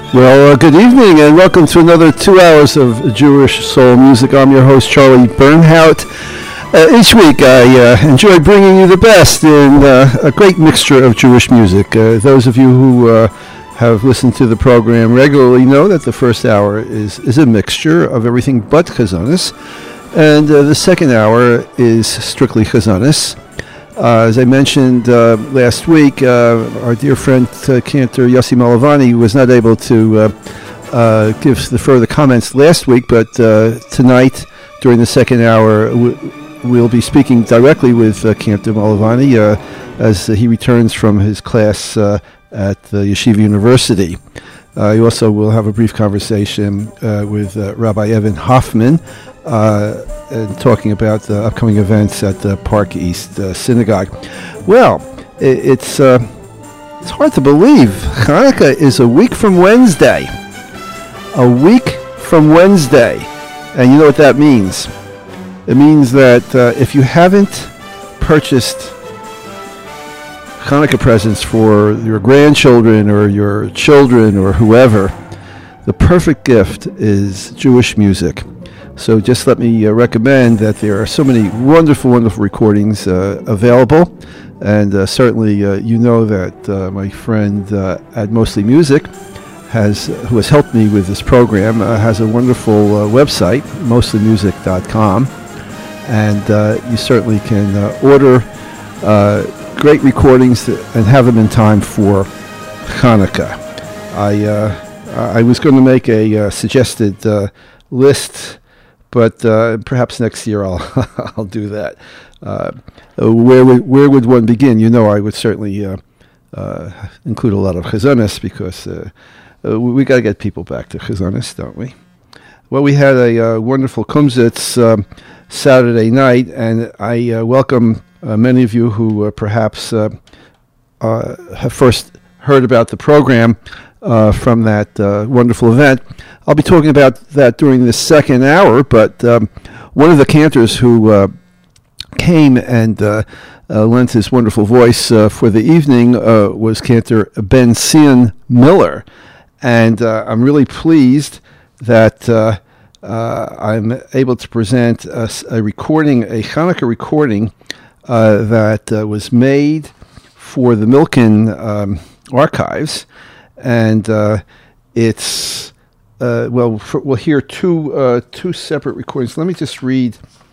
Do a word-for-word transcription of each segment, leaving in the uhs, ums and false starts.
Well, uh, good evening and welcome to another two hours of Jewish soul music. I'm your host, Charlie Bernhout. Uh, each week I uh, enjoy bringing you the best in uh, a great mixture of Jewish music. Uh, those of you who uh, have listened to the program regularly know that the first hour is, is a mixture of everything but chazonis, and uh, the second hour is strictly chazonis. Uh, as I mentioned uh, last week, uh, our dear friend uh, Cantor Yossi Malavani was not able to uh, uh, give the further comments last week, but uh, tonight, during the second hour, w- we'll be speaking directly with uh, Cantor Malavani uh, as uh, he returns from his class uh, at the Yeshiva University. Uh, he also will have a brief conversation uh, with uh, Rabbi Evan Hoffman, Uh, and talking about the upcoming events at the Park East uh, Synagogue. Well, it, it's uh, it's hard to believe. Hanukkah is a week from Wednesday. A week from Wednesday. And you know what that means? It means that uh, if you haven't purchased Hanukkah presents for your grandchildren or your children or whoever, the perfect gift is Jewish music. So just let me uh, recommend that there are so many wonderful, wonderful recordings uh, available. And uh, certainly uh, you know that uh, my friend uh, at Mostly Music, has, who has helped me with this program, uh, has a wonderful uh, website, mostly music dot com. And uh, you certainly can uh, order uh, great recordings to, and have them in time for Hanukkah. I, uh, I was going to make a uh, suggested uh, list, but uh, perhaps next year I'll I'll do that. Uh, where would where would one begin? You know, I would certainly uh, uh, include a lot of chazonis because uh, uh, we, we got to get people back to chazonis, don't we? Well, we had a uh, wonderful kumzitz um, Saturday night, and I uh, welcome uh, many of you who uh, perhaps uh, uh, have first heard about the program Uh, from that uh, wonderful event. I'll be talking about that during the second hour, but um, one of the cantors who uh, came and uh, uh, lent his wonderful voice uh, for the evening uh, was Cantor Ben-Zion Miller. And uh, I'm really pleased that uh, uh, I'm able to present a, a recording, a Hanukkah recording uh, that uh, was made for the Milken um, archives. And uh, it's, uh, well, for, we'll hear two uh, two separate recordings. Let me just read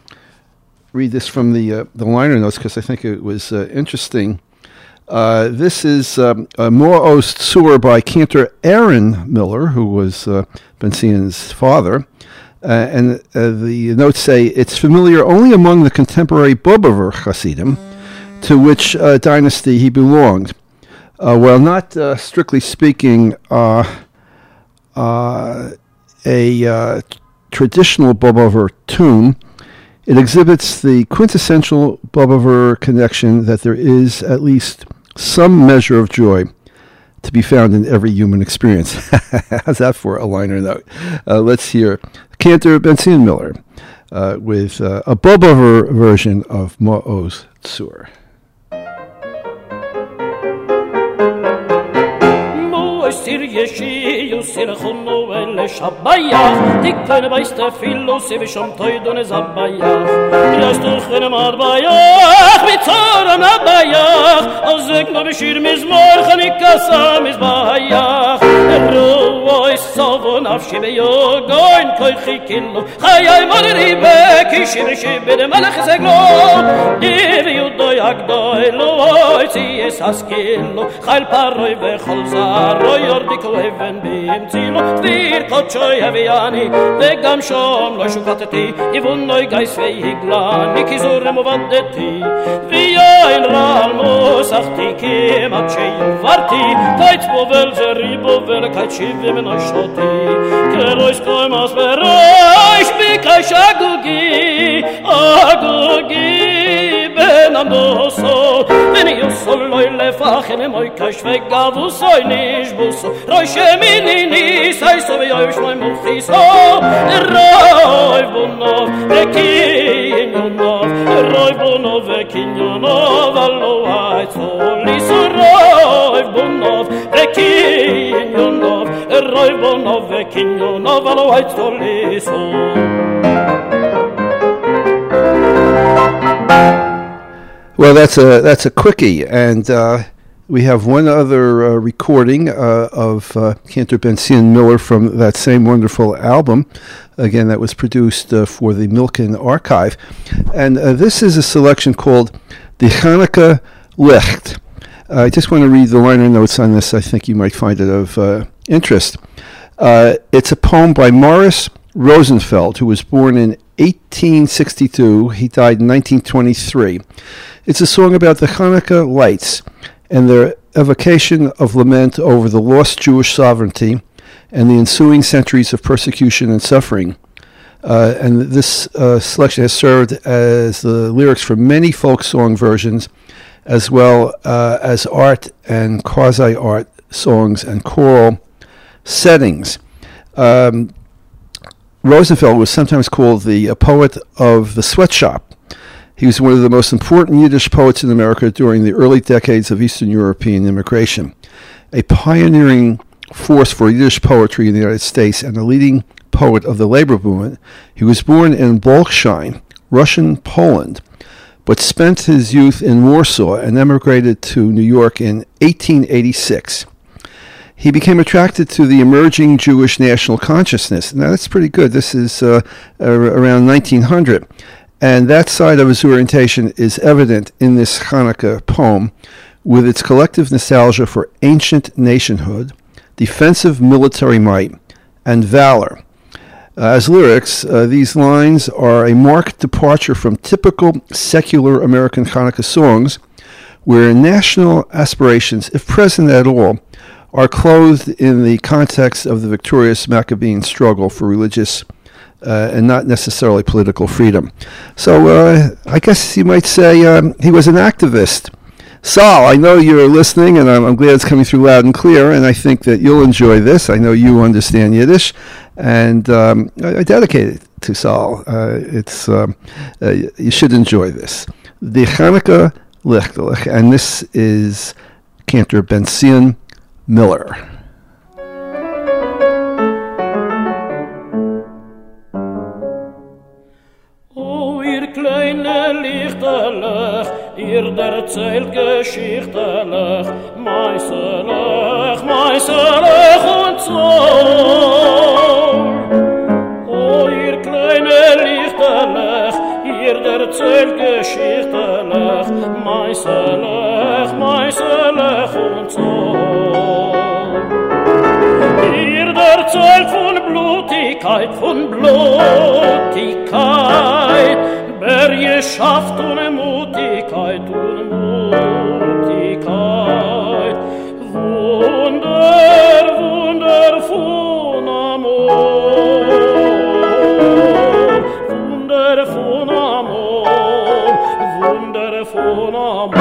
read this from the uh, the liner notes because I think it was uh, interesting. Uh, this is um, uh, Mo'oz Tzur by Cantor Aaron Miller, who was uh, Ben-Zion's father. Uh, and uh, the notes say, it's familiar only among the contemporary Bobover Hasidim, to which uh, dynasty he belonged. Uh, while not uh, strictly speaking uh, uh, a uh, traditional Bobover tune, it exhibits the quintessential Bobover connection that there is at least some measure of joy to be found in every human experience. How's that for a liner note? Uh, let's hear Cantor Ben-Zion Miller uh, with uh, a Bobover version of Mo'oz Tzur. Sir yeshi you sir khunu el shabayach dikn bayst filo se bishom toydun zabayach yastu khn mar bayach mitzar na bayach ozek no bishir mizmor khni kasam bayach roy savon afshi be yogoin koy khikillo khayay madri be kishir shibed malakh zeglo div yudoy agdoy loy si esaskillo khal paroy ve kholzar yordik leven bim tilo vir kochoy aviani ve gam shom lo shukatati ivun noy gais ve iglan nikizur movadeti vi ein ral mosachti kemachey varti tait bovel zeri bovel kachiv men shoti kelois koimas verosh bikashagugi agugi benamdoso ben yosol loy lefachn moy kashve gavusoy nish bus roy sheminini sai so ve yoy shloim khiso roy bunov vekinonov roy bunov vekinonov allo ay so lis roy bunov vekinonov roy vecchino novalo white stoliso. Well, that's a that's a quickie, and uh, we have one other uh, recording uh, of uh, Cantor Ben-Zion Miller from that same wonderful album. Again, that was produced uh, for the Milken Archive, and uh, this is a selection called "Die Chanukah Licht." Uh, I just want to read the liner notes on this. I think you might find it of uh, interest. Uh, it's a poem by Morris Rosenfeld, who was born in eighteen sixty-two. He died in nineteen twenty-three. It's a song about the Hanukkah lights and their evocation of lament over the lost Jewish sovereignty and the ensuing centuries of persecution and suffering. Uh, and this uh, selection has served as the lyrics for many folk song versions, as well uh, as art and quasi-art songs and choral settings. Um, Rosenfeld was sometimes called the uh, poet of the sweatshop. He was one of the most important Yiddish poets in America during the early decades of Eastern European immigration, a pioneering force for Yiddish poetry in the United States and a leading poet of the labor movement. He was born in Bolsheim, Russian Poland, but spent his youth in Warsaw and emigrated to New York in eighteen eighty-six. He became attracted to the emerging Jewish national consciousness. Now, that's pretty good. This is uh, around nineteen hundred. And that side of his orientation is evident in this Hanukkah poem, with its collective nostalgia for ancient nationhood, defensive military might, and valor. Uh, as lyrics, uh, these lines are a marked departure from typical secular American Hanukkah songs, where national aspirations, if present at all, are clothed in the context of the victorious Maccabean struggle for religious uh, and not necessarily political freedom. So uh, I guess you might say um, he was an activist. Sal, I know you're listening, and I'm, I'm glad it's coming through loud and clear, and I think that you'll enjoy this. I know you understand Yiddish, and um, I, I dedicate it to Sal. Uh, it's um, uh, you should enjoy this. Die Chanukah Licht, and this is Cantor Ben-Zion Miller. Oh, ihr kleine Lichterlech, ihr erzählt Geschichterlech, Meiselech, Meiselech und Zoll. Oh, ihr kleine Lichterlech, ihr erzählt Geschichterlech, Meiselech, Meiselech und Zoll. Ihr erzählt von Blutigkeit, von Blutigkeit, Bergeschaft und Mutigkeit und Mutigkeit, Wunder, Wunder von Amor, Wunder von Amor, Wunder von Amor.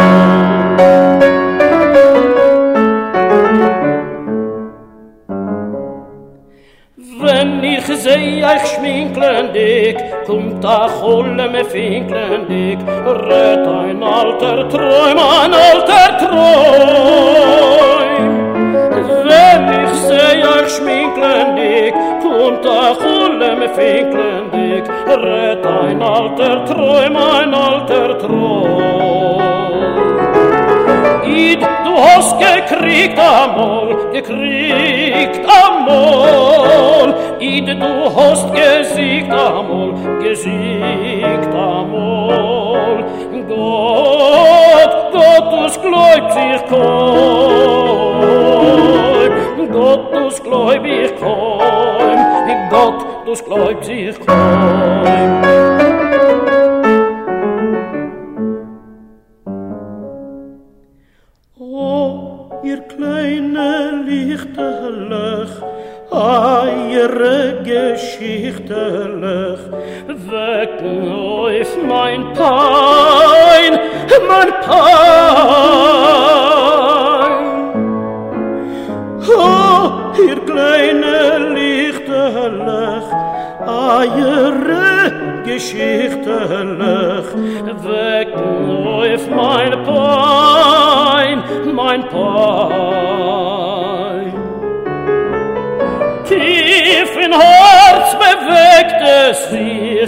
Wenn ich seh euch schminklendig, kommt a Cholle me finklendig, rät ein alter Träum, ein alter Träum. Wenn ich seh euch schminklendig, kommt a Cholle me finklendig, rät ein alter Träum, ein alter Träum. Id, du hast gekriegt amol, gekriegt amol. Id, du hast gesiegt amol, gesiegt amol. Gott, Gott, du's gläubt sich kein. Gott, du's gläubt sich kein. Gott, du's gläubt sich kein. Ihr kleine Lichterlech, eure Geschichterlech, wecken auf mein Pein, mein Pein. Oh, ihr kleine Lichterlech, eure Geschichterlech, wecken auf mein Pein, mein Pein. tief in Herz bewegt es sich,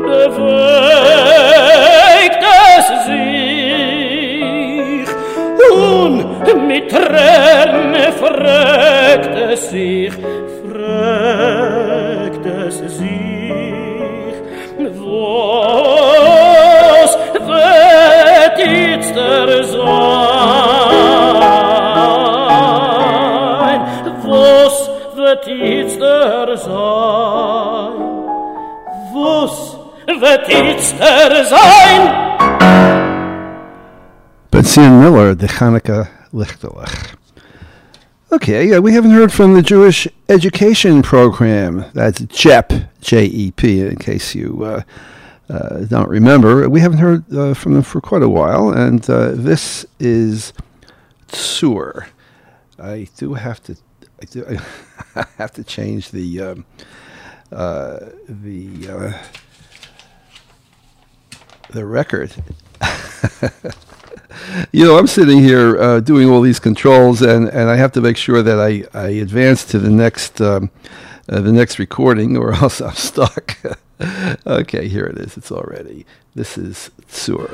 bewegt es sich. Und mit Tränen fragt es sich, fragt es sich, was wird jetzt der sein? Was wird jetzt der sein? Was wird jetzt der sein? Benzion Miller, the Chanukah Lichterlich. Okay, uh, we haven't heard from the Jewish Education Program. That's J E P, J E P, in case you uh, uh, don't remember. We haven't heard uh, from them for quite a while, and uh, this is Tzur. I do have to, I do I have to change the um, uh, the uh, the record. You know, I'm sitting here uh, doing all these controls, and, and I have to make sure that I, I advance to the next um, uh, the next recording, or else I'm stuck. Okay, here it is. It's all ready. This is Tzur.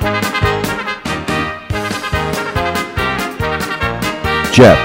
Jep.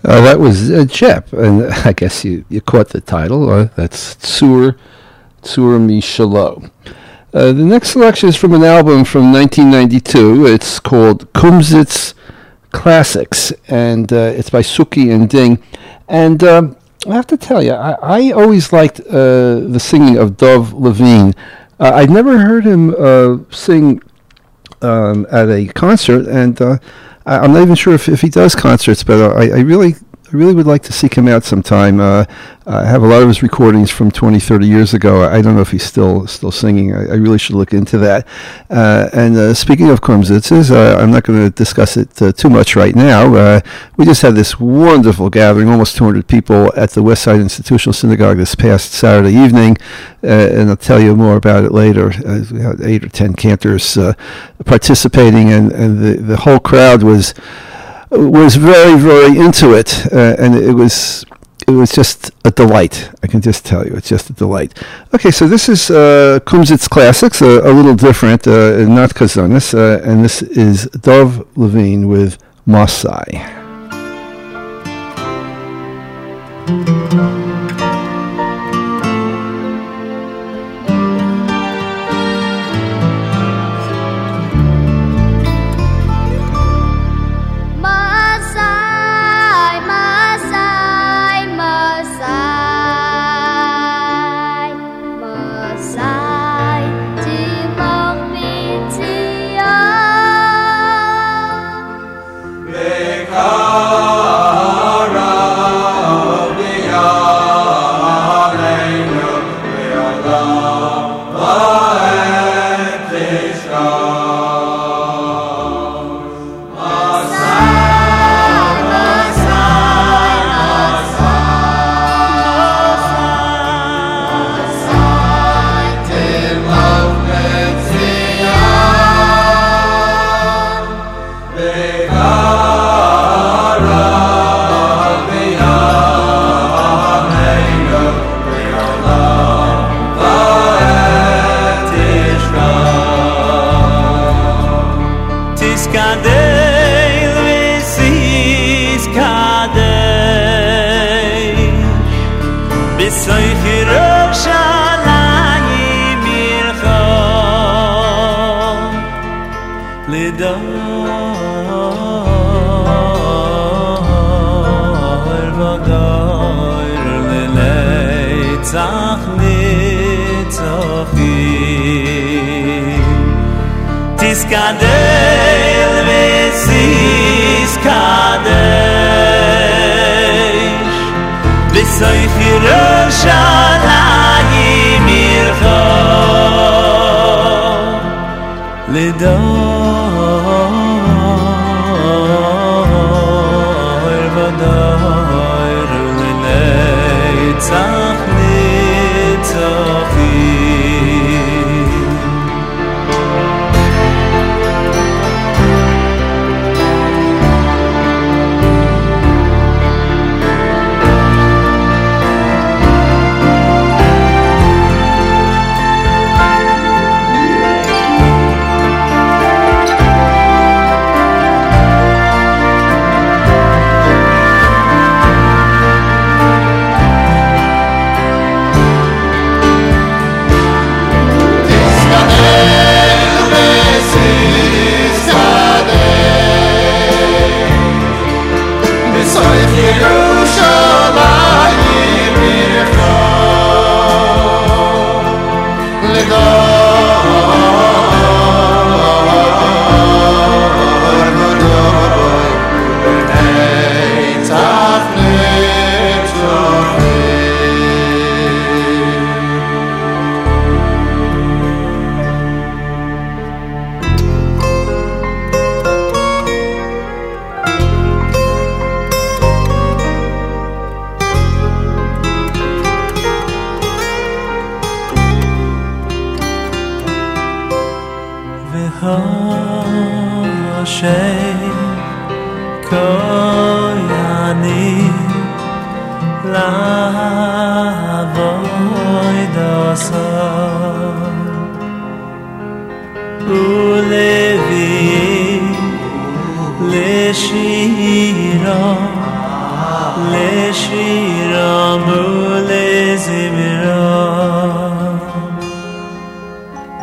Uh, that was uh, Jep, and I guess you, you caught the title. Uh, that's Tzur, Tzur Mishalo. Uh, the next selection is from an album from nineteen ninety-two. It's called Kumsitz Classics, and uh, it's by Suki and Ding. And um, I have to tell you, I, I always liked uh, the singing of Dov Levine. Uh, I'd never heard him uh, sing um, at a concert, and uh, I, I'm not even sure if, if he does concerts, but uh, I, I really I really would like to seek him out sometime. Uh, I have a lot of his recordings from twenty, thirty years ago. I don't know if he's still still singing. I, I really should look into that. Uh, and uh, speaking of Kumsitzes, uh, I'm not going to discuss it uh, too much right now. Uh, we just had this wonderful gathering, almost two hundred people at the Westside Institutional Synagogue this past Saturday evening, uh, and I'll tell you more about it later. Uh, we had eight or ten cantors uh, participating, and, and the, the whole crowd was was very, very into it, uh, and it was it was just a delight. I can just tell you, it's just a delight. Okay, so this is uh, Kumsitz Classics, a, a little different, uh, not Kazanis, uh, and this is Dov Levine with Masai. Kadel vesis kadesh V'soy Yerushalayim yircho L'dor v'dor l'netzach nitzachim Levi, Leshira,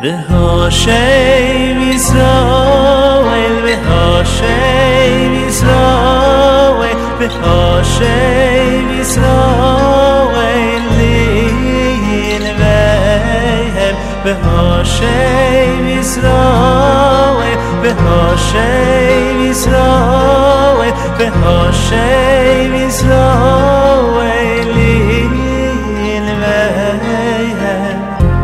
V'Hashem Yisrael, V'Hashem Yisrael, V'Hashem Yisrael Lilveihem, V'Hashem Yisrael, V'Hashem Yisrael, V'Hashem Yisrael Lilveihem.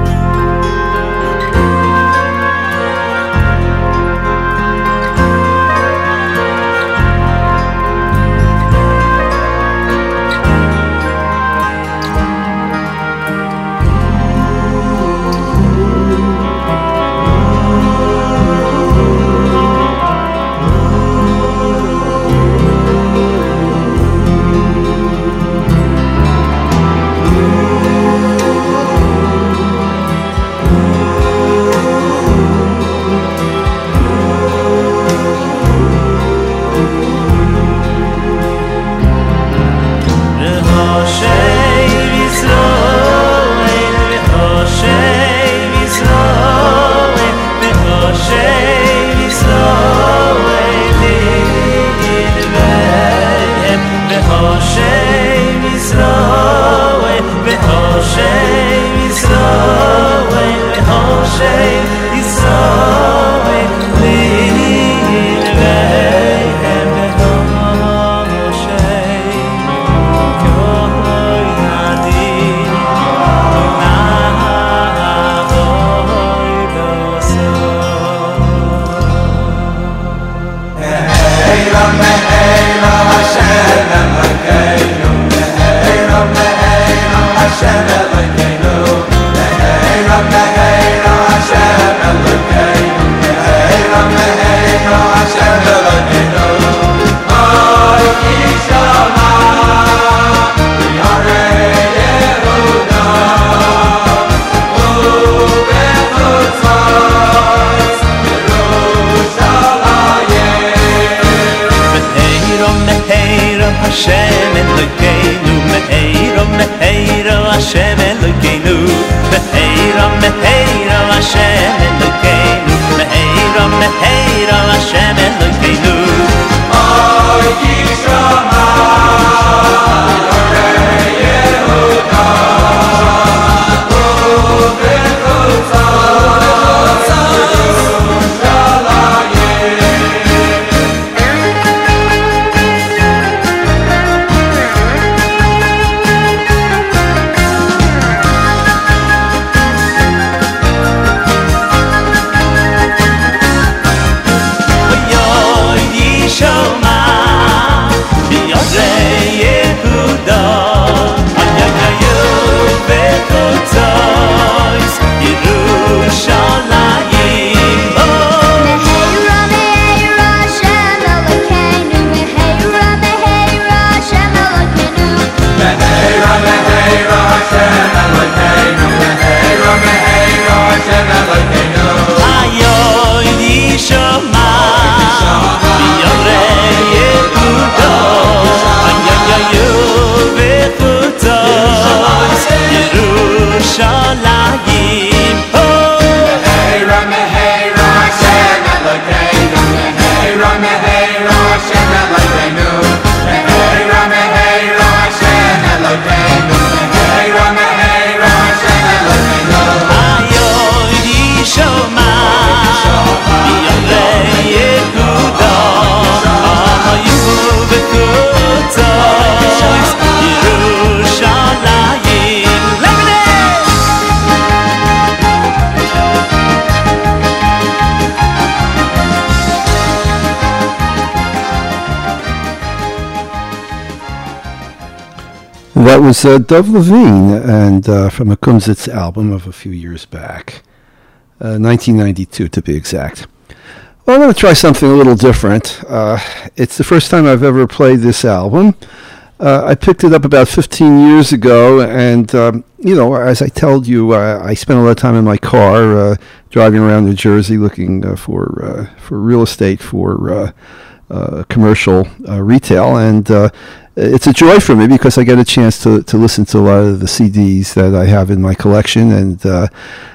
That was uh, Dov Levine, and uh, from a Kumsitz album of a few years back, uh, nineteen ninety-two to be exact. Well, I'm going to try something a little different. Uh, it's the first time I've ever played this album. Uh, I picked it up about fifteen years ago, and, um, you know, as I told you, uh, I spent a lot of time in my car uh, driving around New Jersey looking uh, for uh, for real estate for uh, uh, commercial uh, retail, and uh, it's a joy for me because I get a chance to, to listen to a lot of the C Ds that I have in my collection, and uh,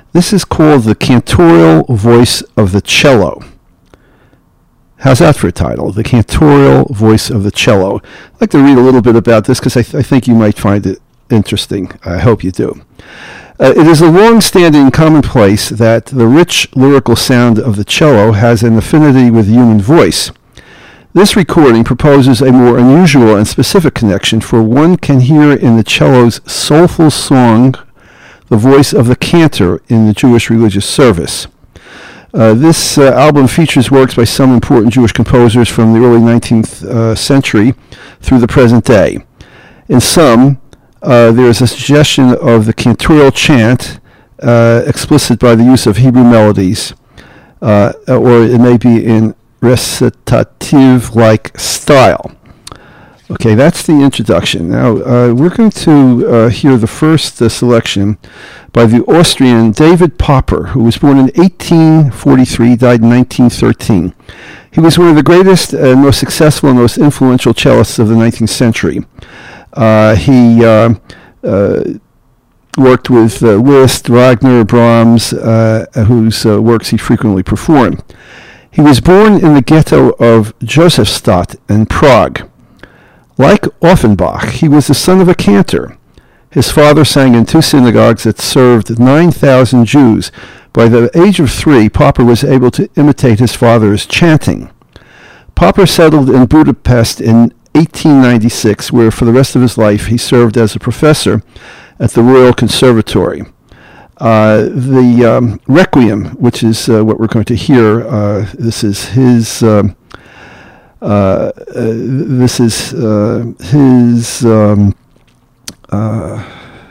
This is called the Cantorial Voice of the Cello. How's that for a title? The Cantorial Voice of the Cello. I'd like to read a little bit about this because I, th- I think you might find it interesting. I hope you do. Uh, it is a long-standing commonplace that the rich lyrical sound of the cello has an affinity with the human voice. This recording proposes a more unusual and specific connection, for one can hear in the cello's soulful song the voice of the cantor in the Jewish religious service. Uh, this uh, album features works by some important Jewish composers from the early nineteenth uh, century through the present day. In some, uh, there is a suggestion of the cantorial chant, uh, explicit by the use of Hebrew melodies, uh, or it may be in recitative-like style. Okay, that's the introduction. Now, uh, we're going to uh, hear the first uh, selection by the Austrian David Popper, who was born in eighteen forty-three, died in nineteen thirteen. He was one of the greatest and most successful and most influential cellists of the nineteenth century. Uh, he uh, uh, worked with uh, Liszt, Wagner, Brahms, uh, whose uh, works he frequently performed. He was born in the ghetto of Josefstadt in Prague. Like Offenbach, he was the son of a cantor. His father sang in two synagogues that served nine thousand Jews. By the age of three, Popper was able to imitate his father's chanting. Popper settled in Budapest in eighteen ninety-six, where for the rest of his life he served as a professor at the Royal Conservatory. Uh, the um, Requiem, which is uh, what we're going to hear, uh, this is his... Um, Uh, uh, this is uh, his um, uh,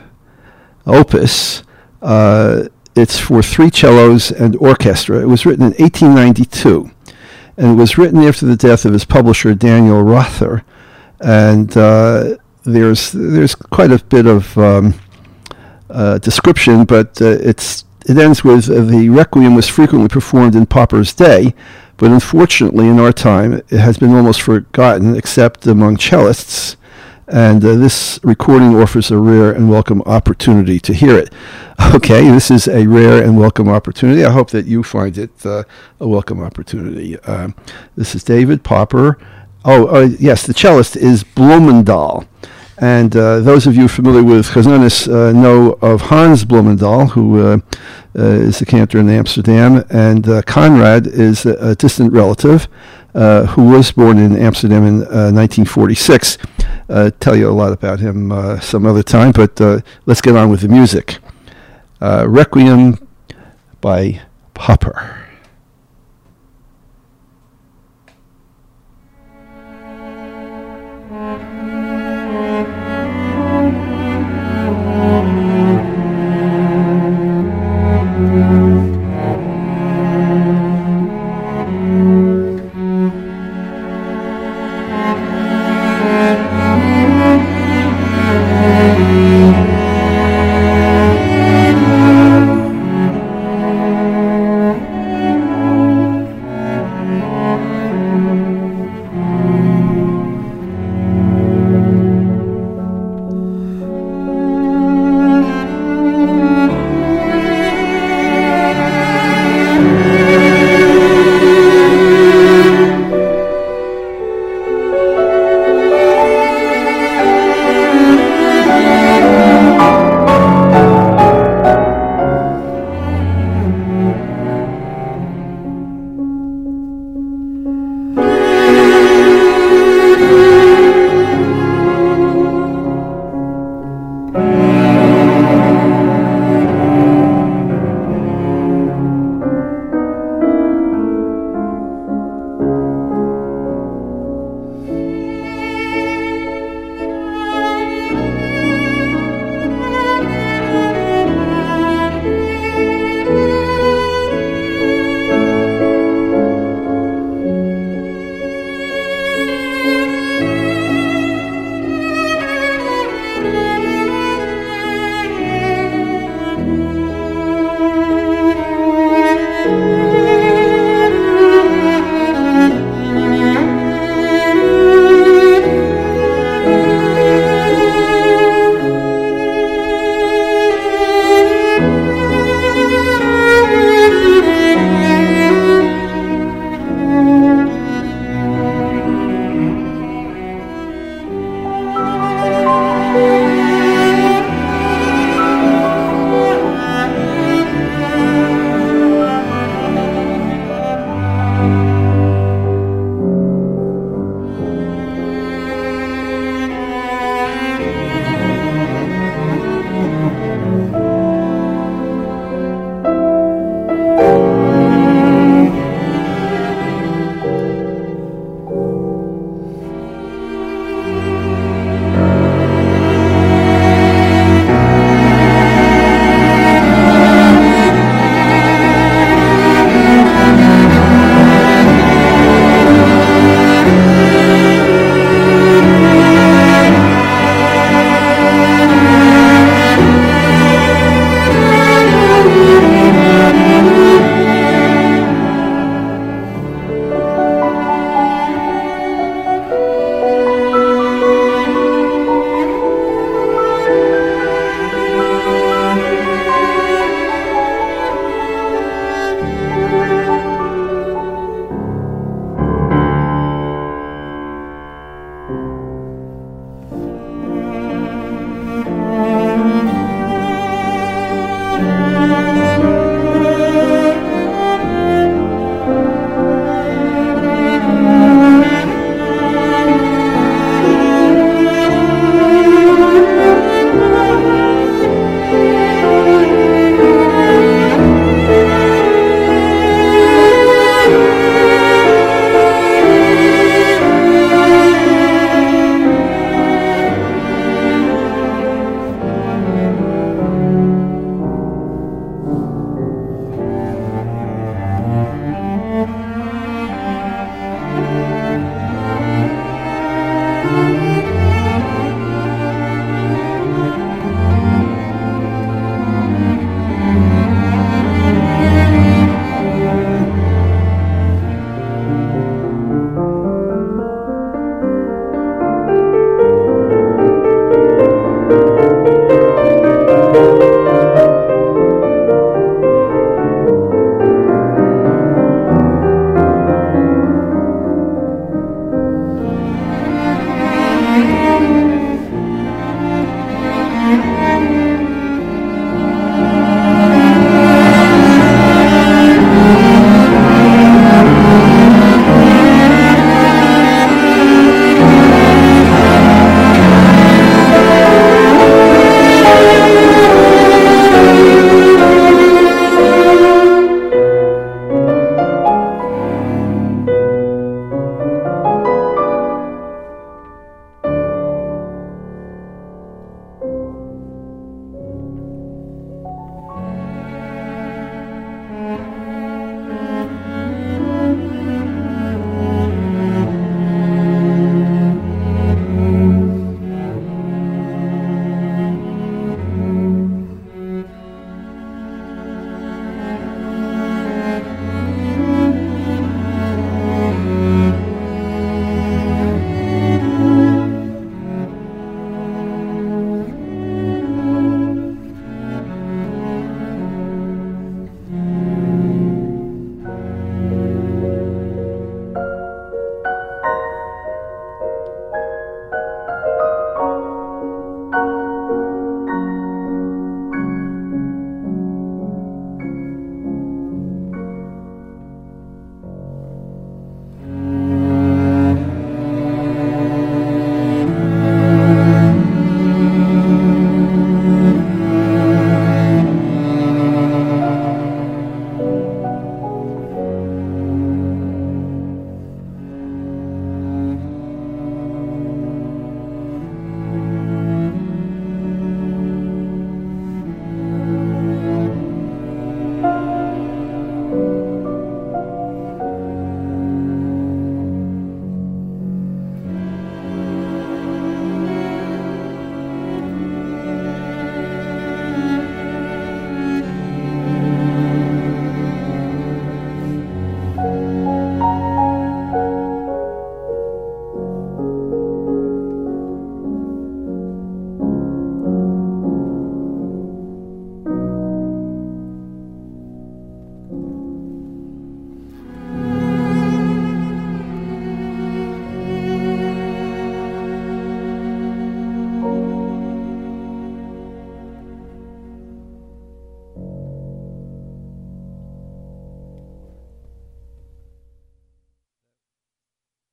opus. Uh, it's for three cellos and orchestra. It was written in eighteen ninety-two, and it was written after the death of his publisher Daniel Rother. And uh, there's there's quite a bit of um, uh, description, but uh, it's it ends with uh, the Requiem was frequently performed in Popper's day. But unfortunately, in our time, it has been almost forgotten, except among cellists, and uh, this recording offers a rare and welcome opportunity to hear it. Okay, this is a rare and welcome opportunity. I hope that you find it uh, a welcome opportunity. Uh, this is David Popper. Oh, uh, yes, the cellist is Blumendahl. And uh, those of you familiar with Chazonis uh, know of Hans Blumendahl, who uh, uh, is the cantor in Amsterdam, and uh, Conrad is a, a distant relative uh, who was born in Amsterdam in uh, nineteen forty-six. Uh, tell you a lot about him uh, some other time, but uh, let's get on with the music. Uh, Requiem by Popper. Thank you.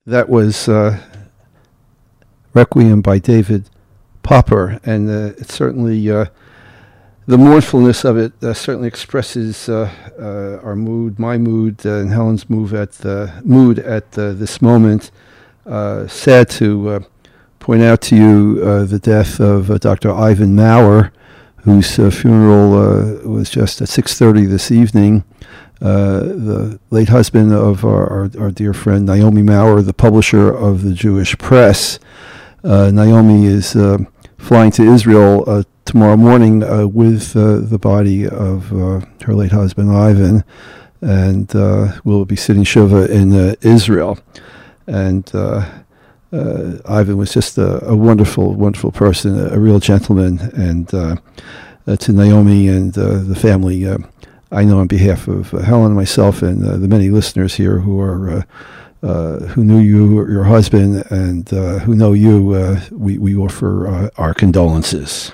That was uh, Requiem by David Popper, and uh, it certainly, uh, the mournfulness of it uh, certainly expresses uh, uh, our mood, my mood, uh, and Helen's mood at the mood at uh, this moment. Uh, sad to uh, point out to you uh, the death of uh, Doctor Ivan Maurer, whose uh, funeral uh, was just at six thirty this evening. Uh, the late husband of our, our, our dear friend Naomi Maurer, the publisher of the Jewish Press. Uh, Naomi is uh, flying to Israel uh, tomorrow morning uh, with uh, the body of uh, her late husband Ivan, and uh, will be sitting Shiva in uh, Israel. And uh, uh, Ivan was just a, a wonderful, wonderful person, a, a real gentleman. And uh, uh, to Naomi and uh, the family, uh, I know on behalf of uh, Helen and myself and uh, the many listeners here who are uh, uh, who knew you, your husband, and uh, who know you, uh, we, we offer uh, our condolences.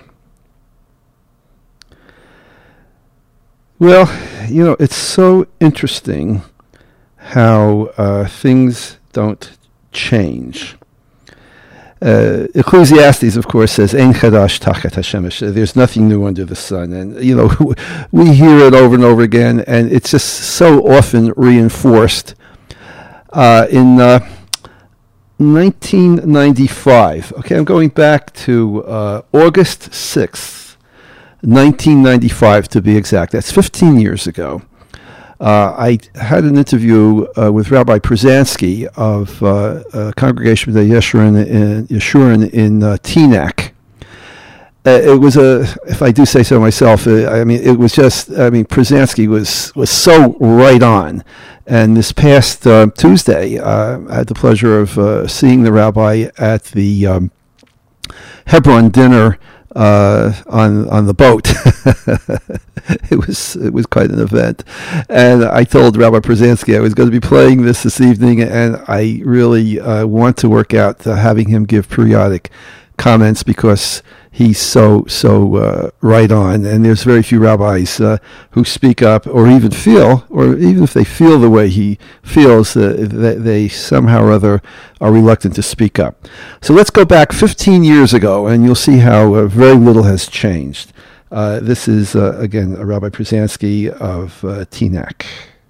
Well, you know, it's so interesting how uh, things don't change. Uh, Ecclesiastes, of course, says, "Ein chadash tachat hashemesh." There's nothing new under the sun, and you know we hear it over and over again, and it's just so often reinforced. Uh, in uh, nineteen ninety-five, okay, I'm going back to uh, August sixth, nineteen ninety-five to be exact. That's fifteen years ago. Uh, I had an interview uh, with Rabbi Przansky of uh, uh, Congregation of Yeshurun in, Yeshurun in uh, Teaneck. Uh, it was a, if I do say so myself, uh, I mean, it was just, I mean, Przansky was, was so right on. And this past uh, Tuesday, uh, I had the pleasure of uh, seeing the rabbi at the um, Hebron dinner Uh, on on the boat. it was it was quite an event, and I told Rabbi Przansky I was going to be playing this this evening, and I really uh, want to work out uh, having him give periodic comments because he's so so uh, right on. And there's very few rabbis uh, who speak up or even feel, or even if they feel the way he feels, uh, they, they somehow or other are reluctant to speak up. So let's go back fifteen years ago, and you'll see how uh, very little has changed. Uh, this is, uh, again, Rabbi Przansky of uh, Teaneck.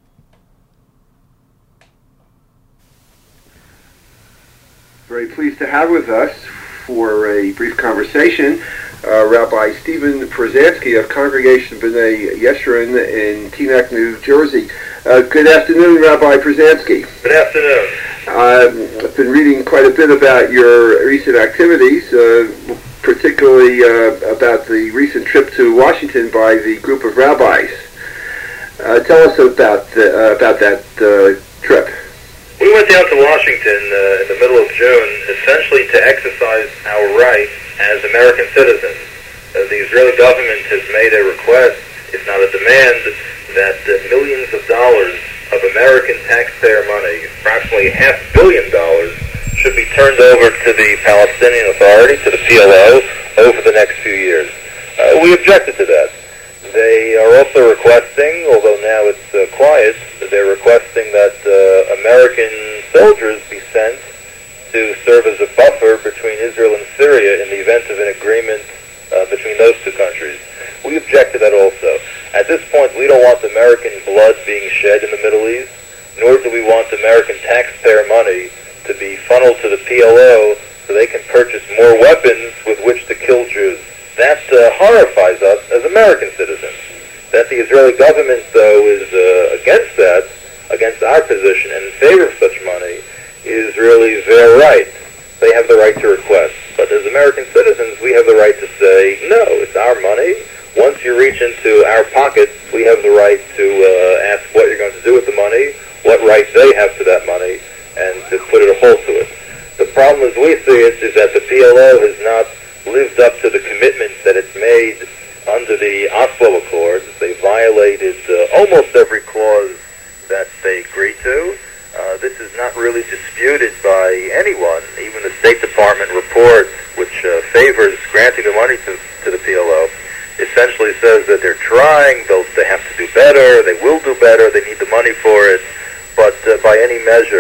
Very pleased to have with us for a brief conversation uh, Rabbi Stephen Przansky of Congregation B'nai Yeshurun in Teaneck, New Jersey. Uh, good afternoon, Rabbi Przansky. Good afternoon. Uh, I've been reading quite a bit about your recent activities, uh, particularly uh, about the recent trip to Washington by the group of rabbis. Uh, tell us about the, uh, about that uh, trip. We went down to Washington uh, in the middle of June, essentially to exercise our right as American citizens. Uh, the Israeli government has made a request, if not a demand, that uh, millions of dollars of American taxpayer money, approximately half a billion dollars, should be turned over to the Palestinian Authority, to the P L O, over the next few years. Uh, we objected to that. They are also requesting, although now it's uh, quiet, they're requesting that uh, American soldiers be sent to serve as a buffer between Israel and Syria in the event of an agreement uh, between those two countries. We object to that also. At this point, we don't want American blood being shed in the Middle East, nor do we want American taxpayer money to be funneled to the P L O so they can purchase more weapons with which to kill Jews. That uh, horrifies us as American citizens. That the Israeli government, though, is uh, against that, against our position, and in favor of such money, is really their right. They have the right to request. But as American citizens, we have the right to say, no, it's our money. Once you reach into our pockets, we have the right to uh, ask what you're going to do with the money, what right they have to that money, and to put a halt to it. The problem as we see it is that the P L O has not lived up to the commitments that it's made under the Oslo Accords. They violated uh, almost every clause that they agreed to. Uh, this is not really disputed by anyone. Even the State Department report, which uh, favors granting the money to, to the P L O, essentially says that they're trying, they'll, they have to do better, they will do better, they need the money for it. But uh, by any measure,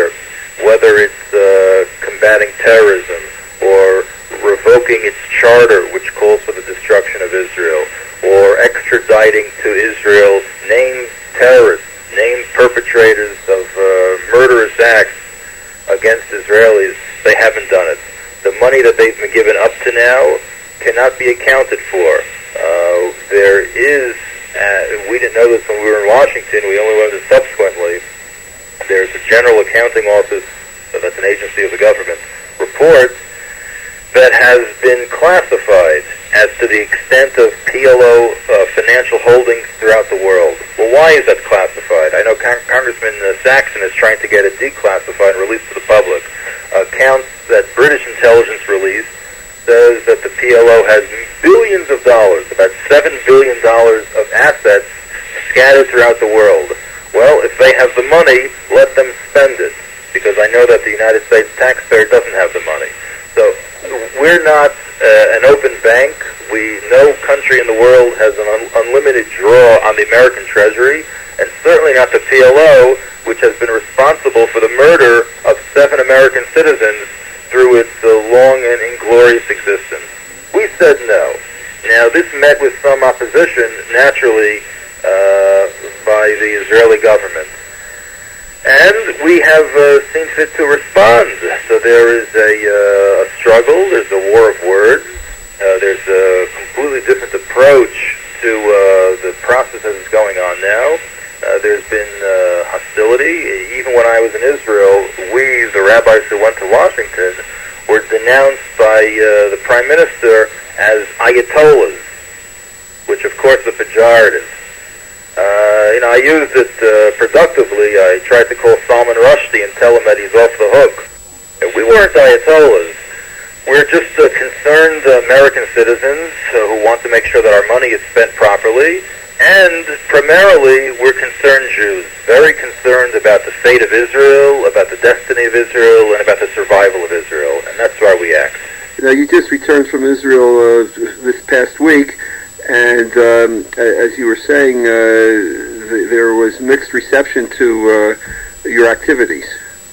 whether it's uh, combating terrorism or revoking its charter, which calls for the destruction of Israel, or extraditing to Israel named terrorists, named perpetrators of uh, murderous acts against Israelis, they haven't done it. The money that they've been given up to now cannot be accounted for. Uh, there is, uh, we didn't know this when we were in Washington, we only learned it subsequently, there's a General Accounting Office, that's an agency of the government, report that has been classified as to the extent of P L O uh, financial holdings throughout the world. Well, why is that classified? I know Con- Congressman uh, Saxon is trying to get it declassified and released to the public. Accounts that British intelligence released says that the P L O has billions of dollars, about seven billion dollars of assets scattered throughout the world. Well, if they have the money, let them spend it, because I know that the United States taxpayer doesn't have the money. So we're not uh, an open bank. We, no country in the world has an un- unlimited draw on the American Treasury, and certainly not the P L O, which has been responsible for the murder of seven American citizens through its uh, long and inglorious existence. We said no. Now, this met with some opposition, naturally, uh, by the Israeli government. And we have uh, seen fit to respond. So there is a, uh, a struggle, there's a war of words, uh, there's a completely different approach to uh, the process that is going on now. Uh, there's been uh, hostility. Even when I was in Israel, we, the rabbis who went to Washington, were denounced by uh, the Prime Minister as Ayatollahs, which of course is a pejorative. Uh, you know, I used it uh, productively. I tried to call Salman Rushdie and tell him that he's off the hook. We weren't Ayatollahs. We're just uh, concerned American citizens uh, who want to make sure that our money is spent properly. And primarily, we're concerned Jews, very concerned about the fate of Israel, about the destiny of Israel, and about the survival of Israel. And that's why we act. Now, you just returned from Israel uh, this past week. And um, as you were saying, uh, th- there was mixed reception to uh, your activities.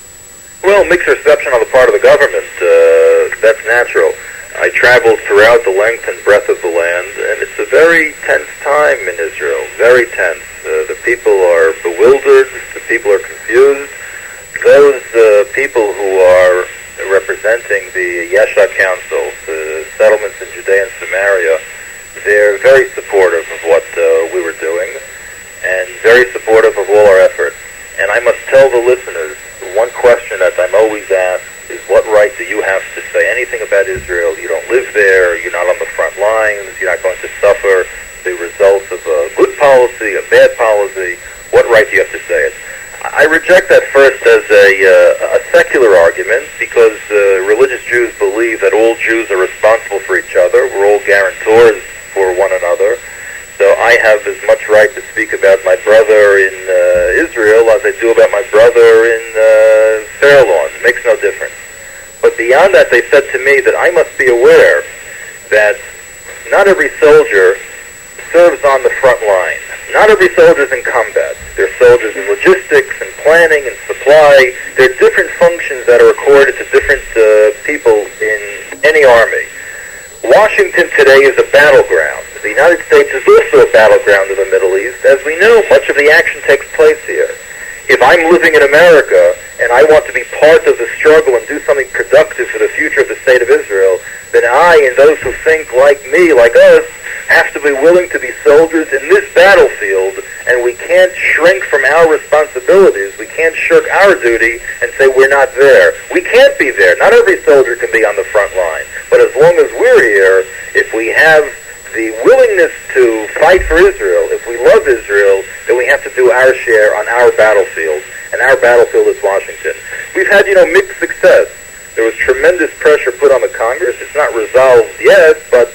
Well, mixed reception on the part of the government, uh, that's natural. I traveled throughout the length and breadth of the land, and it's a very tense time in Israel, very tense. Uh, the people are bewildered, the people are confused. Those uh, people who are representing the Yesha Council, the settlements in Judea and Samaria, they're very supportive of what uh, we were doing, and very supportive of all our efforts. And I must tell the listeners, one question that I'm always asked is, what right do you have to say anything about Israel? You don't live there, you're not on the front lines, you're not going to suffer the results of a good policy, a bad policy. What right do you have to say it? I reject that first as a, uh, a secular argument, because uh, religious Jews believe that all Jews are responsible for each other. We're all guarantors for one another. So I have as much right to speak about my brother in uh, Israel as I do about my brother in uh, Fair Lawn. It makes no difference. But beyond that, they said to me that I must be aware that not every soldier serves on the front line. Not every soldier is in combat. There are soldiers in logistics and planning and supply. There are different functions that are accorded to different uh, people in any army. Washington today is a battleground. The United States is also a battleground in the Middle East. As we know, much of the action takes place here. If I'm living in America and I want to be part of the struggle and do something productive for the future of the state of Israel, then I and those who think like me, like us, have to be willing to be soldiers in this battlefield, and we can't shrink from our responsibilities. We can't shirk our duty and say we're not there. We can't be there. Not every soldier can be on the front line. But as long as we're here, if we have the willingness to fight for Israel, if we love Israel, then we have to do our share on our battlefield. And our battlefield is Washington. We've had, you know, mixed success. There was tremendous pressure put on the Congress. It's not resolved yet, but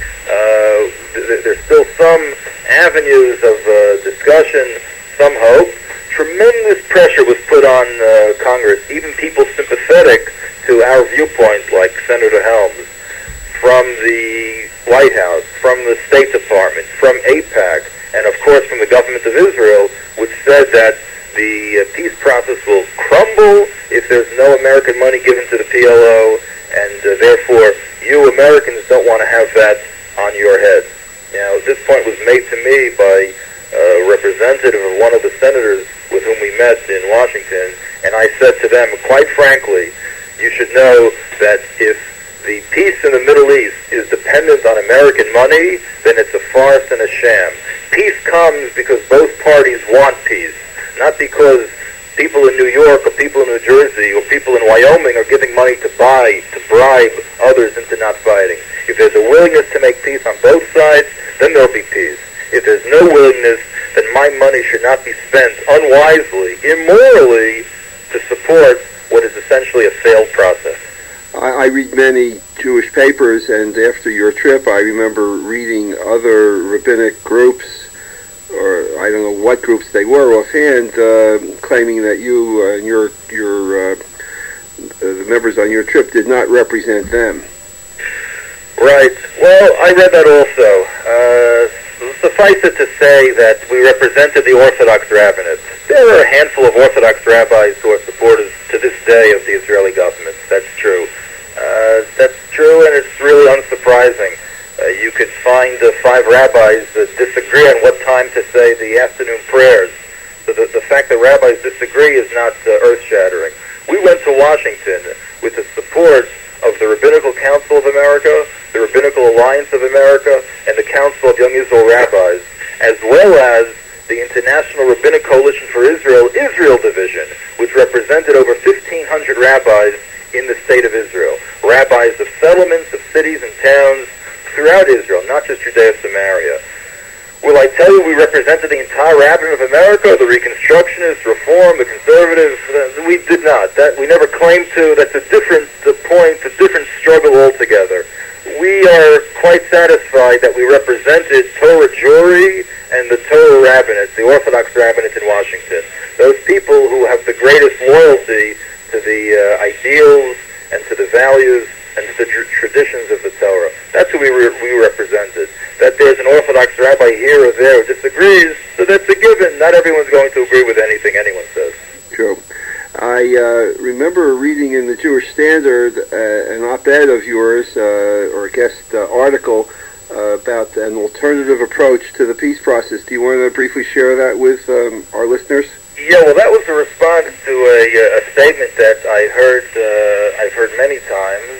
uh, th- there's still some avenues of uh, discussion, some hope. Tremendous pressure was put on uh, Congress, even people sympathetic to our viewpoint, like Senator Helms, from the White House, from the State Department, from AIPAC, and of course from the government of Israel, which said that the uh, peace process will crumble if there's no money given to the P L O, and uh, therefore you Americans don't want to have that on your head. Now, this point was made to me by a representative of one of the senators with whom we met in Washington, and I said to them, quite frankly, you should know that if the peace in the Middle East is dependent on American money, then it's a farce and a sham. Peace comes because both parties want peace, not because people in New York or people in New Jersey or people in Wyoming are giving money to buy, to bribe others into not fighting. If there's a willingness to make peace on both sides, then there'll be peace. If there's no willingness, then my money should not be spent unwisely, immorally, to support what is essentially a failed process. I, I read many Jewish papers, and after your trip, I remember reading other rabbinic groups, or I don't know what groups they were offhand, uh, claiming that you uh, and your your uh, the members on your trip did not represent them. Right. Well, I read that also. Uh, suffice it to say that we represented the Orthodox rabbinate. There are a handful of Orthodox rabbis who are supporters to this day of the Israeli government. That's true. Uh, that's true, and it's really unsurprising. Uh, you could find uh, five rabbis that disagree on what time to say the afternoon prayers. So the, the fact that rabbis disagree is not uh, earth-shattering. We went to Washington with the support of the Rabbinical Council of America, the Rabbinical Alliance of America, and the Council of Young Israel Rabbis, as well as the International Rabbinic Coalition for Israel, Israel Division, which represented over fifteen hundred rabbis in the state of Israel, rabbis of settlements, of cities and towns throughout Israel, not just Judea Samaria. Will I tell you we represented the entire rabbinate of America, the Reconstructionists, Reform, the Conservatives? Uh, we did not. That we never claimed to. That's a different uh, point, a different struggle altogether. We are quite satisfied that we represented Torah Jewry and the Torah rabbinate, the Orthodox rabbinate in Washington. Those people who have the greatest loyalty to the uh, ideals and to the values and to the tr- traditions of the Torah. That's who we, re- we represented. That there's an Orthodox rabbi here or there who disagrees, so that's a given. Not everyone's going to agree with anything anyone says. True. I uh, remember reading in the Jewish Standard uh, an op-ed of yours, uh, or a guest uh, article, uh, about an alternative approach to the peace process. Do you want to briefly share that with um, our listeners? Yeah, well, that was a response to a, a statement that I heard, uh, I've heard many times.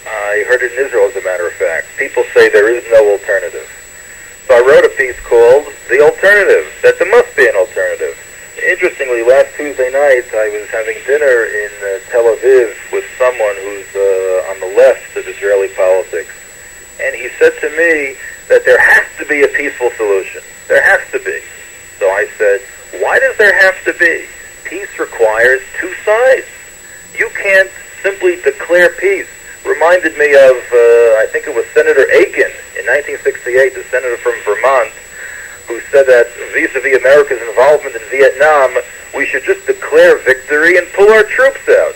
I heard it in Israel, as a matter of fact. People say there is no alternative. So I wrote a piece called The Alternative, that there must be an alternative. Interestingly, last Tuesday night, I was having dinner in uh, Tel Aviv with someone who's uh, on the left of Israeli politics. And he said to me that there has to be a peaceful solution. There has to be. So I said, why does there have to be? Peace requires two sides. You can't simply declare peace. Reminded me of, uh, I think it was Senator Aiken in nineteen sixty-eight, the senator from Vermont, who said that vis-a-vis America's involvement in Vietnam, we should just declare victory and pull our troops out.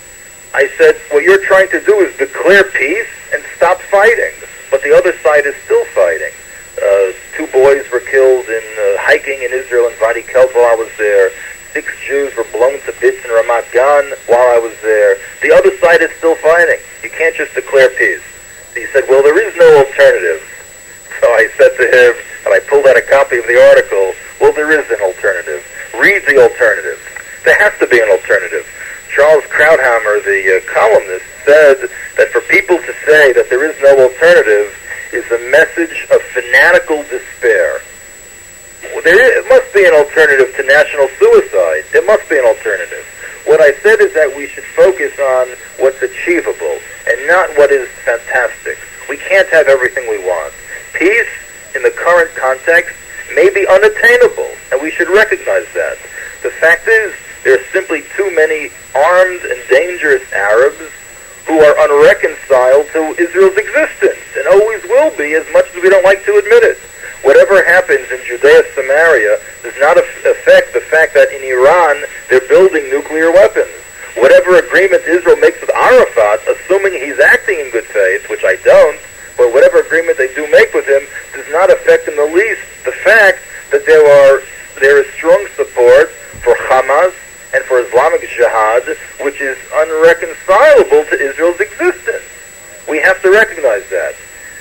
I said, what you're trying to do is declare peace and stop fighting, but the other side is still fighting. Uh, two boys were killed in uh, hiking in Israel in Wadi Kelt while I was there. Six Jews were blown to bits in Ramat Gan while I was there. The other side is still fighting. You can't just declare peace. He said, well, there is no alternative. So I said to him, and I pulled out a copy of the article, well, there is an alternative. Read the alternative. There has to be an alternative. Charles Krauthammer, the uh, columnist, said that for people to say that there is no alternative is a message of fanatical despair. There is, must be an alternative to national suicide. There must be an alternative. What I said is that we should focus on what's achievable and not what is fantastic. We can't have everything we want. Peace, in the current context, may be unattainable, and we should recognize that. The fact is, there are simply too many armed and dangerous Arabs who are unreconciled to Israel's existence, and always will be, as much as we don't like to admit it. Whatever happens in Judea Samaria does not affect the fact that in Iran they're building nuclear weapons. Whatever agreement Israel makes with Arafat, assuming he's acting in good faith, which I don't, but whatever agreement they do make with him does not affect in the least the fact that there are there is strong support for Hamas and for Islamic jihad, which is unreconcilable to Israel's existence. We have to recognize that.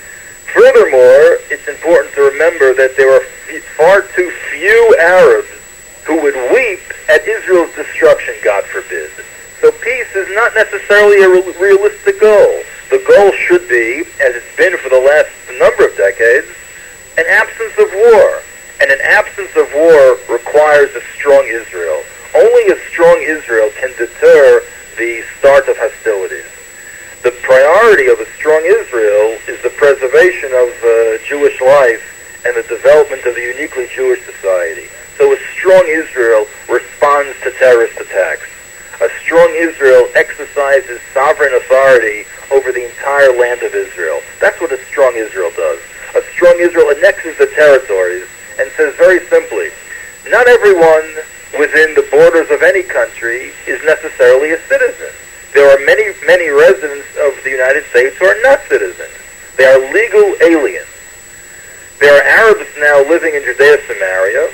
Furthermore, it's important to remember that there are f- far too few Arabs who would weep at Israel's destruction, God forbid. So peace is not necessarily a re- realistic goal. The goal should be, as it's been for the last number of decades, an absence of war. And an absence of war requires a strong Israel. Only a strong Israel can deter the start of hostilities. The priority of a strong Israel is the preservation of uh, Jewish life and the development of a uniquely Jewish society. So a strong Israel responds to terrorist attacks. A strong Israel exercises sovereign authority over the entire land of Israel. That's what a strong Israel does. A strong Israel annexes the territories and says very simply, not everyone within the borders of any country is necessarily a citizen. There are many, many residents of the United States who are not citizens. They are legal aliens. There are Arabs now living in Judea Samaria,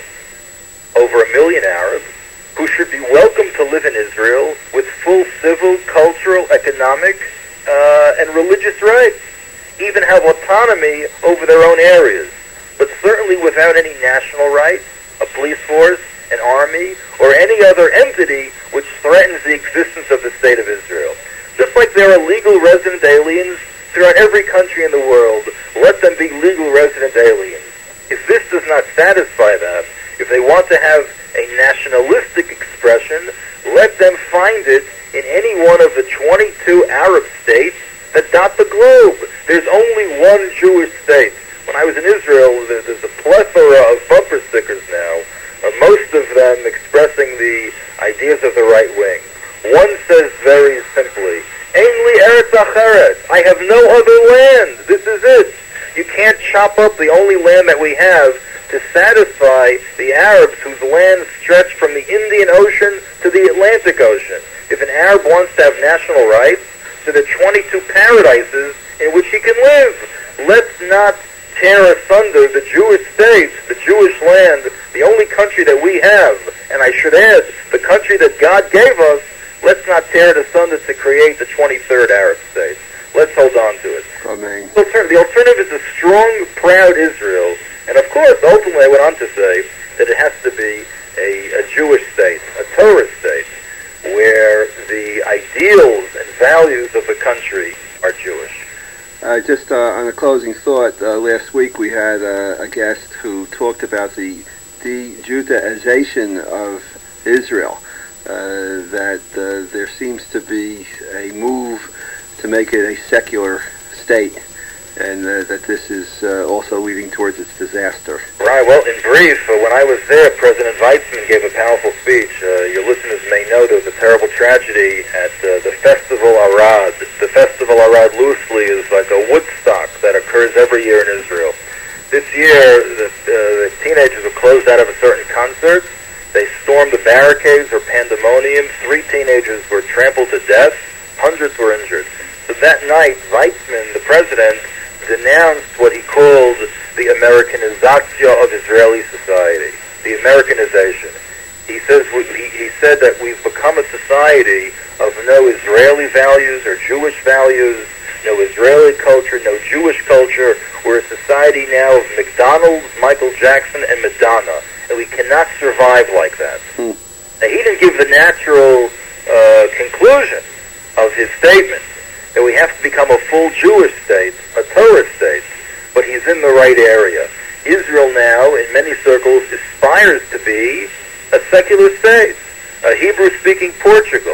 over a million Arabs, who should be welcome to live in Israel with full civil, cultural, economic, uh, and religious rights, even have autonomy over their own areas, but certainly without any national rights, a police force, an army, or any other entity which threatens the existence of the State of Israel. Just like there are legal resident aliens throughout every country in the world, let them be legal resident aliens. If this does not satisfy them, if they want to have a nationalistic expression, let them find it in any one of the twenty-two Arab states that dot the globe. There's only one Jewish state. When I was in Israel, there's a plethora of bumper stickers now, uh, most of them expressing the ideas of the right wing. One says very simply, Ein li eretz acheret, I have no other land, this is it. You can't chop up the only land that we have to satisfy the Arabs whose lands stretch from the Indian Ocean to the Atlantic Ocean. If an Arab wants to have national rights to the twenty-two paradises in which he can live, let's not tear asunder the Jewish state, the Jewish land, the only country that we have, and I should add, the country that God gave us. Let's not tear it asunder to create the twenty-third Arab state. Let's hold on to it. Amen. The alternative is a strong, proud Israel. And of course, ultimately, I went on to say that it has to be a, a Jewish state, a Torah state, where the ideals and values of the country are Jewish. Uh, just uh, on a closing thought, uh, last week we had uh, a guest who talked about the de-Judaization of Israel, uh, that uh, there seems to be a move to make it a secular state, and uh, that this is uh, also leading towards its disaster. Right, well, in brief, uh, when I was there, President Weizmann gave a powerful speech. Uh, your listeners may know there was a terrible tragedy at uh, the Festival Arad. The Festival Arad loosely is like a Woodstock that occurs every year in Israel. This year, the, uh, the teenagers were closed out of a certain concert. They stormed the barricades or pandemonium. Three teenagers were trampled to death. Hundreds were injured. So that night, Weizmann, the president, denounced what he called the Americanization of Israeli society, the Americanization. He says he, he said that we've become a society of no Israeli values or Jewish values, no Israeli culture, no Jewish culture. We're a society now of McDonald's, Michael Jackson, and Madonna, and we cannot survive like that. Hmm. Now, he didn't give the natural uh, conclusion of his statement that we have to become a full Jewish state, a Torah state, but he's in the right area. Israel now, in many circles, aspires to be a secular state, a Hebrew-speaking Portugal.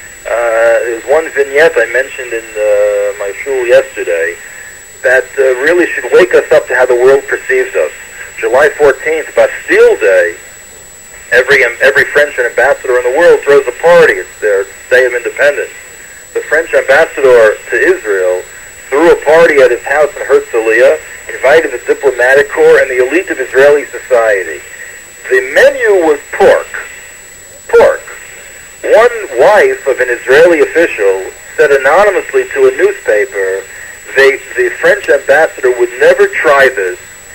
Uh, there's one vignette I mentioned in uh, my shul yesterday that uh, really should wake us up to how the world perceives us. July fourteenth, Bastille Day, every, every French ambassador in the world throws a party. It's their Day of Independence. The French ambassador to Israel threw a party at his house in Herzliya, invited the diplomatic corps and the elite of Israeli society. The menu was pork. Pork. One wife of an Israeli official said anonymously to a newspaper, they, the French ambassador would never try this.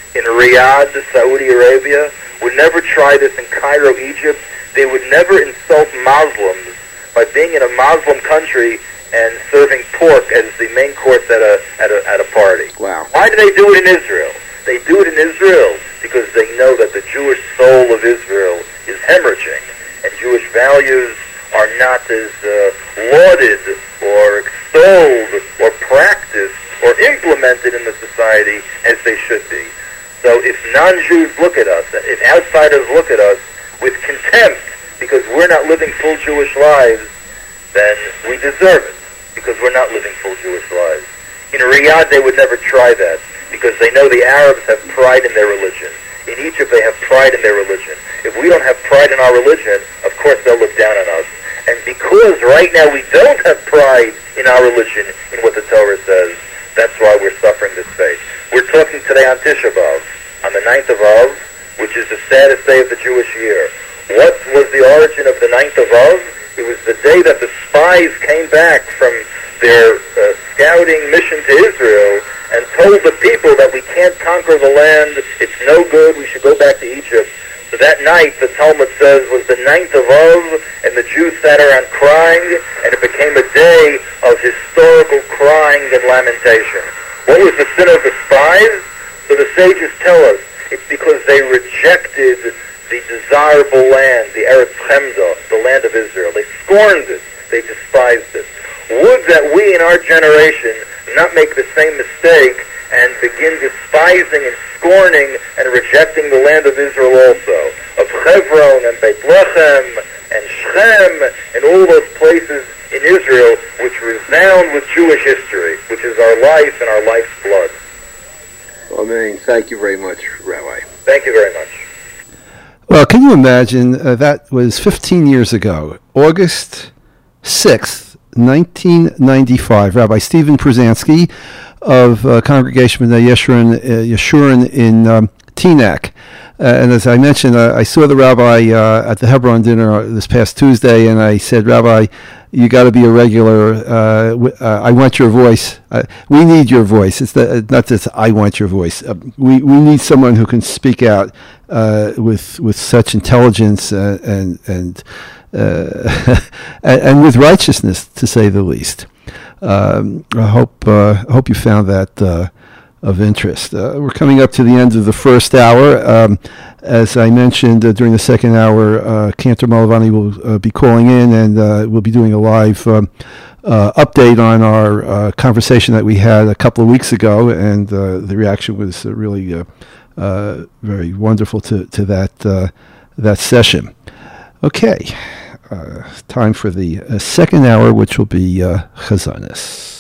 in Riyadh, Saudi Arabia, would never try this in Cairo, Egypt. They would never insult Muslims by being in a Muslim country and serving pork as the main course at a at a at a party. Wow. Why do they do it in Israel? They do it in Israel because they know that the Jewish soul of Israel is hemorrhaging, and Jewish values are not as uh, lauded or extolled or practiced or implemented in the society as they should be. So if non-Jews look at us, if outsiders look at us with contempt because we're not living full Jewish lives, then we deserve it because we're not living full Jewish lives. In Riyadh, they would never try that because they know the Arabs have pride in their religion. In Egypt, they have pride in their religion. If we don't have pride in our religion, of course they'll look down on us. And because right now we don't have pride in our religion, in what the Torah says, that's why we're suffering this fate. We're talking today on Tisha B'Av, on the ninth of Av, which is the saddest day of the Jewish year. What was the origin of the ninth of Av? It was the day that the spies came back from their uh, scouting mission to Israel and told the people that we can't conquer the land, it's no good, we should go back to Egypt. So that night, the Talmud says, was the ninth of Av, and the Jews sat around crying, and it became a day of historical crying and lamentation. What was the sin of the spies? So the sages tell us, it's because they rejected the desirable land, the Eretz Chemda, the land of Israel. They scorned it. They despised it. Would that we in our generation not make the same mistake and begin despising and scorning and rejecting the land of Israel also, of Hebron and Beit Lechem and Shechem and all those places in Israel which resound with Jewish history, which is our life and our life's blood. Amen. Thank you very much, Rabbi. Thank you very much. Well, can you imagine, uh, that was fifteen years ago, August sixth, nineteen ninety-five. Rabbi Stephen Przansky of uh, Congregation B'nai Yeshurun, uh, Yeshurun in um, Teaneck. Uh, and as I mentioned, uh, I saw the rabbi uh, at the Hebron dinner this past Tuesday, and I said, Rabbi, you got to be a regular. Uh, w- uh, I want your voice. Uh, we need your voice. It's the, not just I want your voice. Uh, we we need someone who can speak out uh, with with such intelligence uh, and and, uh, and and with righteousness, to say the least. Um, I hope uh, I hope you found that uh, of interest. Uh, we're coming up to the end of the first hour. Um, as I mentioned uh, during the second hour, uh, Cantor Malavani will uh, be calling in, and uh, we'll be doing a live um, uh, update on our uh, conversation that we had a couple of weeks ago, and uh, the reaction was uh, really uh, uh, very wonderful to to that uh, that session. Okay. Uh, time for the uh, second hour, which will be uh, Chazanis.